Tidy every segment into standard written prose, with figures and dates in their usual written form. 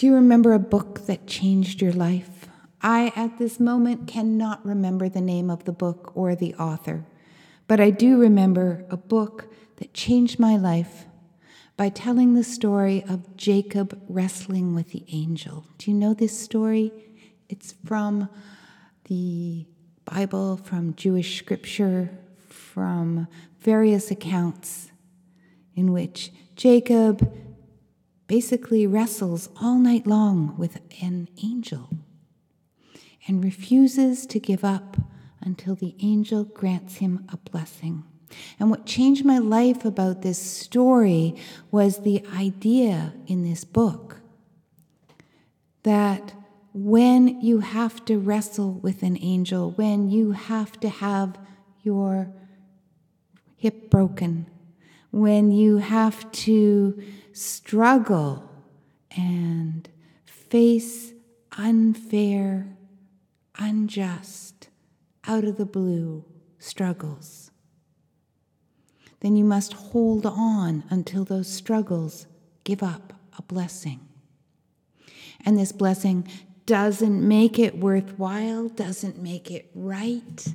Do you remember a book that changed your life? I, at this moment, cannot remember the name of the book or the author, but I do remember a book that changed my life by telling the story of Jacob wrestling with the angel. Do you know this story? It's from the Bible, from Jewish scripture, from various accounts in which Jacob basically wrestles all night long with an angel and refuses to give up until the angel grants him a blessing. And what changed my life about this story was the idea in this book that when you have to wrestle with an angel, when you have to have your hip broken, when you have to struggle and face unfair, unjust, out of the blue struggles, then you must hold on until those struggles give up a blessing. And this blessing doesn't make it worthwhile, doesn't make it right,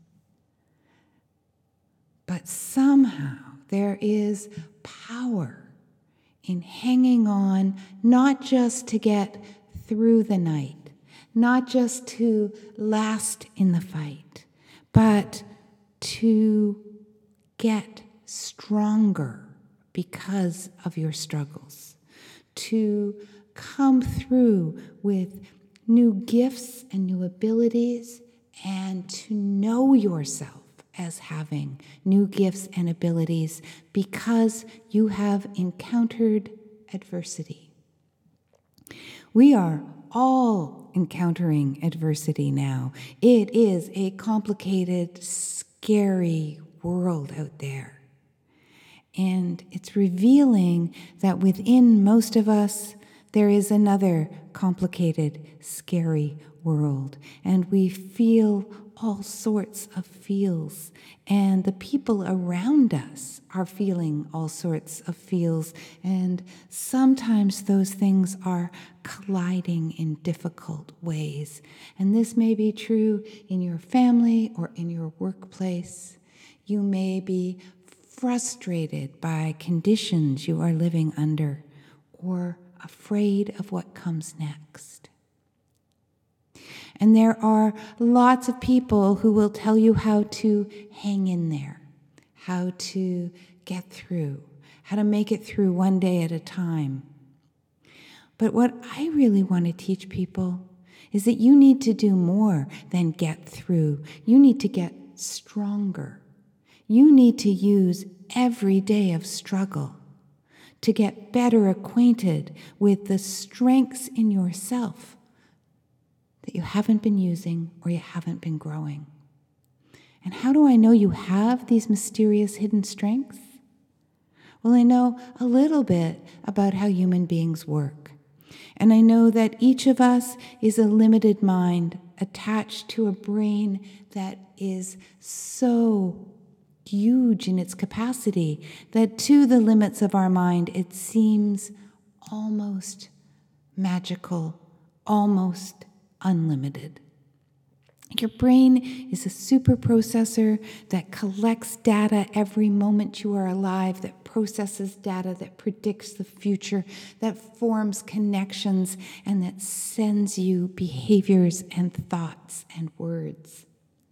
but somehow there is power in hanging on, not just to get through the night, not just to last in the fight, but to get stronger because of your struggles, to come through with new gifts and new abilities, and to know yourself as having new gifts and abilities because you have encountered adversity. We are all encountering adversity now. It is a complicated, scary world out there. And it's revealing that within most of us, there is another complicated, scary world. And we feel all sorts of feels. And the people around us are feeling all sorts of feels. And sometimes those things are colliding in difficult ways. And this may be true in your family or in your workplace. You may be frustrated by conditions you are living under or afraid of what comes next. And there are lots of people who will tell you how to hang in there, how to get through, how to make it through one day at a time. But what I really want to teach people is that you need to do more than get through. You need to get stronger. You need to use every day of struggle to get better acquainted with the strengths in yourself that you haven't been using or you haven't been growing. And how do I know you have these mysterious hidden strengths? Well, I know a little bit about how human beings work. And I know that each of us is a limited mind attached to a brain that is so huge in its capacity that to the limits of our mind, it seems almost magical, almost unlimited. Your brain is a super processor that collects data every moment you are alive, that processes data, that predicts the future, that forms connections, and that sends you behaviors and thoughts and words.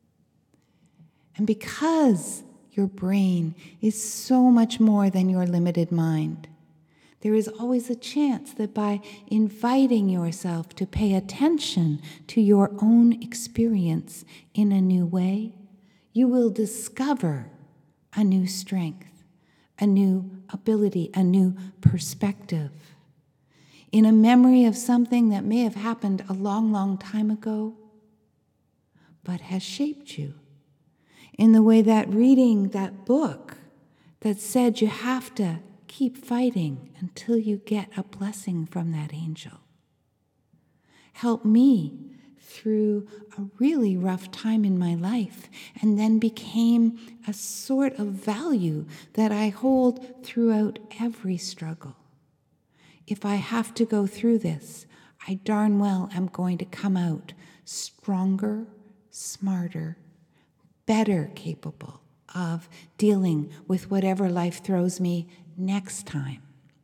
And because your brain is so much more than your limited mind, there is always a chance that by inviting yourself to pay attention to your own experience in a new way, you will discover a new strength, a new ability, a new perspective, in a memory of something that may have happened a long, long time ago, but has shaped you. In the way that reading that book that said you have to keep fighting until you get a blessing from that angel helped me through a really rough time in my life and then became a sort of value that I hold throughout every struggle. If I have to go through this, I darn well am going to come out stronger, smarter, better capable of dealing with whatever life throws me next time.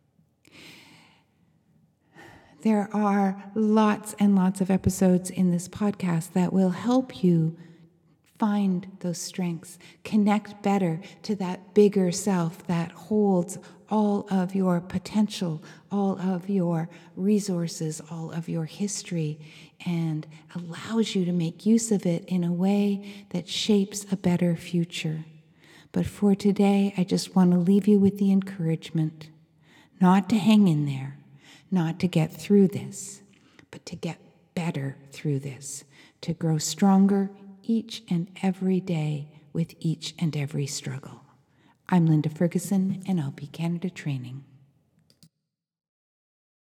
There are lots and lots of episodes in this podcast that will help you find those strengths, connect better to that bigger self that holds all of your potential, all of your resources, all of your history, and allows you to make use of it in a way that shapes a better future. But for today, I just want to leave you with the encouragement not to hang in there, not to get through this, but to get better through this, to grow stronger each and every day with each and every struggle. I'm Linda Ferguson, NLP Canada Training.